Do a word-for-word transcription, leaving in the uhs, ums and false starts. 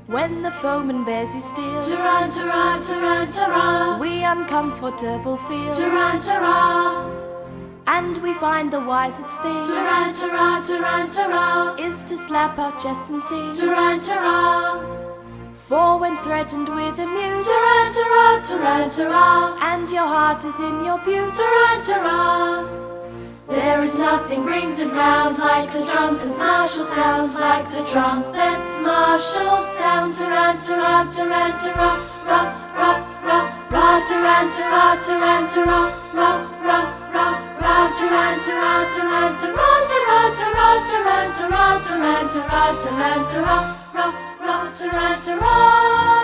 when the foeman bears his steel. Tarantara, tarantara, we uncomfortable feel. Tarantara, and we find the wisest thing. Tarantara, tarantara, is to slap our chest and sing. Tarantara, for when threatened with a mute. Tarantara, tarantara, and your heart is in your butte. Tarantara, there is nothing brings it round like the trumpet's martial sound, like the trumpet's martial sound. Tarantara, tarantara, ra, ra, ra, ra, tarantara, tarantara, ra, ra, ra, ra, tarantara, tarantara, tarantara, tarantara, tarantara, tarantara, ra, ra, tarantara.